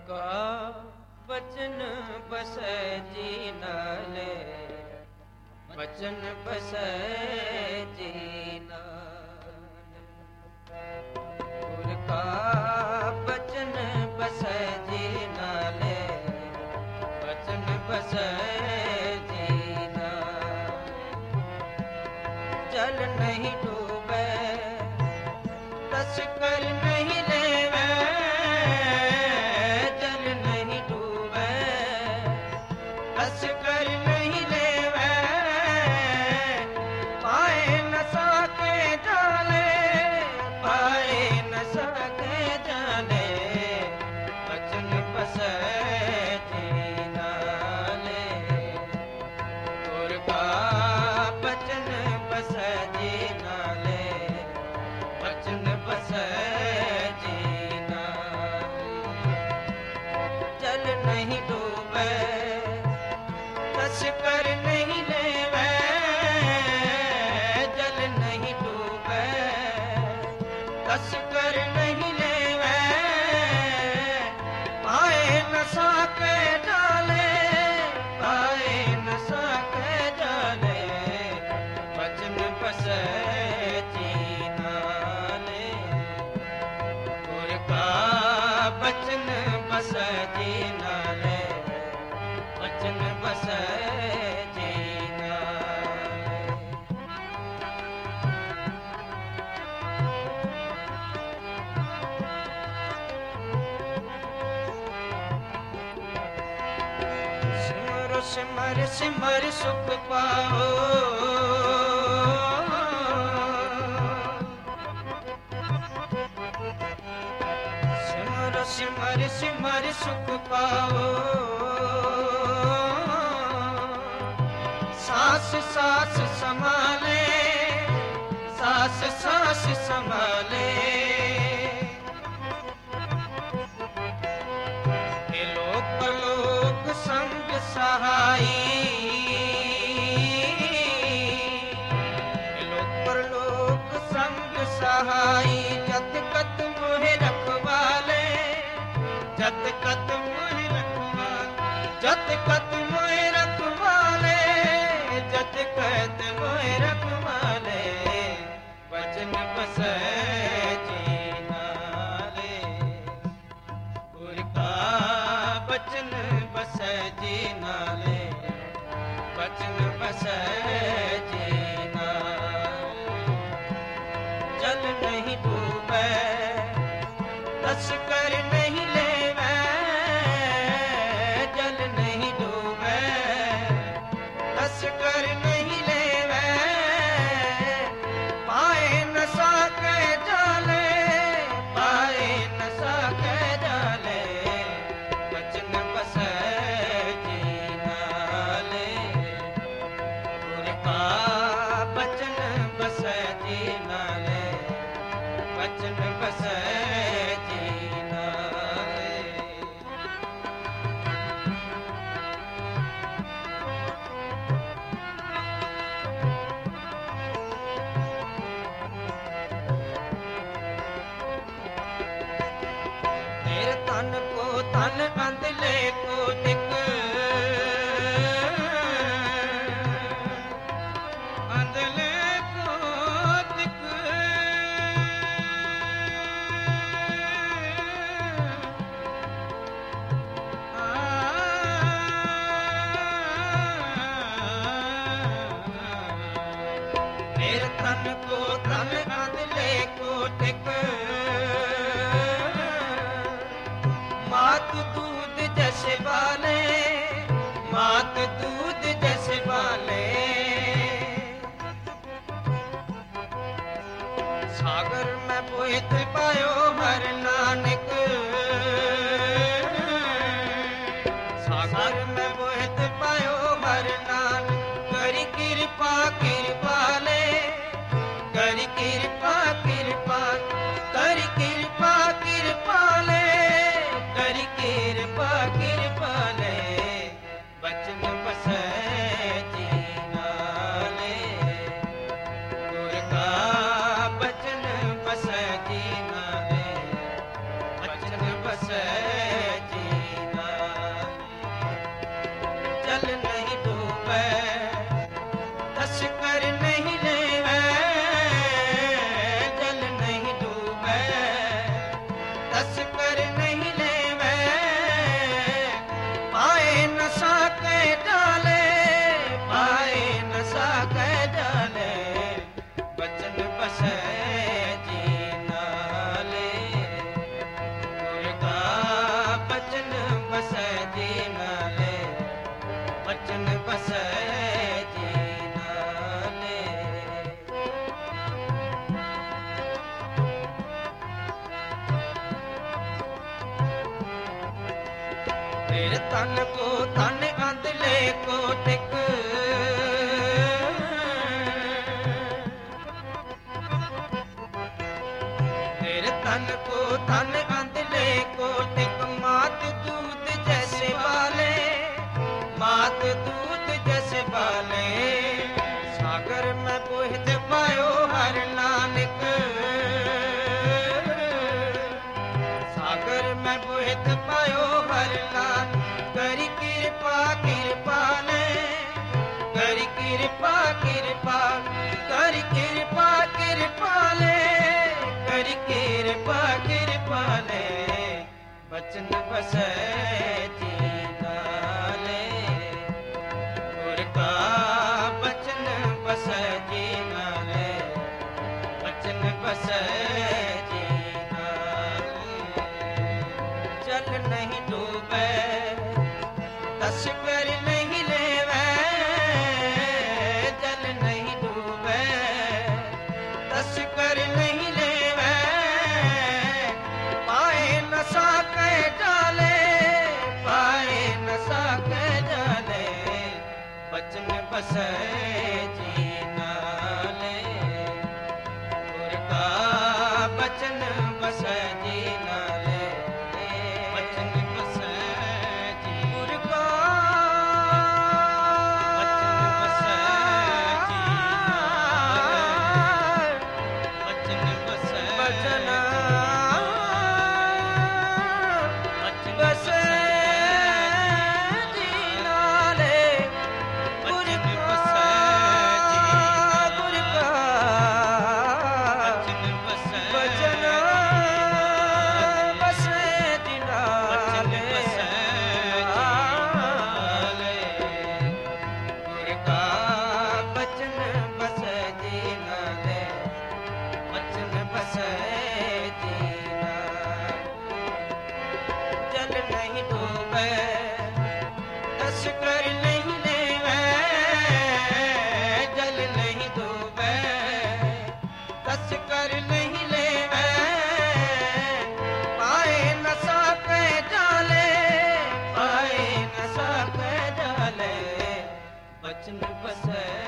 का बचन बसै जी नाले, बचन बसै जी नाले। गुर का बचन बसै जी नाले, बचन बसै जी नाले। जल नहीं डूबे रस कर नहीं लेवे, जल नहीं डूबे रस कर नहीं लेवे। पाए न सके जाले, पाए न सके जाले, बचन बसै जी नाले। गुर का बचन बसै जी नाले, बचन बसै जी नाले। जल नहीं डूबे रस कर नहीं लेवे, जल नहीं डूबे रस कर नहीं लेवे। पाए न सके जाले, पाए न सके जाले, बचन बसै जी नाले। गुर का बचन बसै जी नाले, बचन बसै जी नाले। सिमरो सिमर सिमर सुख पाओ, सिमरो सिमर सिमर सुख पाओ। सास सास संभाले, सास सास संभाले। हे लोक लोक संग सहाई, हे लोक परलोक संग सहाई। जत कत मोहि रखवाले, जत कत मोहि रखवाले, जत कत मोहि रखवाले, जत कत मोहि रखवाले, बचन बसै जी नाले। गुर का बचन बसै जी नाले, बचन बसै जी नाले। जल नहीं डूबे रस कर नहीं लेवे, जल नहीं डूबे रस कर नहीं लेवे। पाए न सके जाले, पाए न सके जाले, बचन बसै जी नाले। गुर का बचन बसै जी नाले, बचन बसै जी नाले। तेरे तन को तन अंधले को टिक, अंधले को टिक। तेरे तन को तन अंधले को टिक। मात दूध जैसे बाले, मात दूध जैसे बाले। सागर में बोहित पायो हर नानक, सागर में बोहित पायो हर नानक। करी कृपा कृपाले, करी कृपा कृपा, करी कृपा कृपाले, करी कृपा कृपाले, बचन बसै जी नाले। गुर का बचन बसै जी नाले, बचन बसै जी तेरे तन को तन अंधले को टिक तेरे तन को तन अंधले को टिक मात दूध जैसे बाले मात दूध जैसे बाले सागर में बोहित पायो हर नानक सागर में बोहित पायो हर नानक करी कृपा कृपा ने करी कृपा कृपा करी कृपा कृपा ले करी कृपा कृपा ले बचन बसे जीना ले गुर का बचन बसे जीना ले बचन बसे जीना ले जल नहीं डूबे तस कर नहीं लेवे जल नहीं डूबे तस कर नहीं लेवे पाए नशा के डाले पाए नशा के डाले बचन बसे जीना ले गुर का बचन बसे जीना ले बचन बसे जी गुर का बचन बसे जीना ले बचन बसे बचन बसे जीना ले गुर का गुर का बचन बसे बचन बसे जीना ले गुर का बचन बसे जीना ले बचन बसे जीना जल नहीं डूबे तस कर नहीं लेवे जल नहीं डूबे तस कर नहीं लेवे पाए नशा के डाले पाए नशा के डाले बचन बसे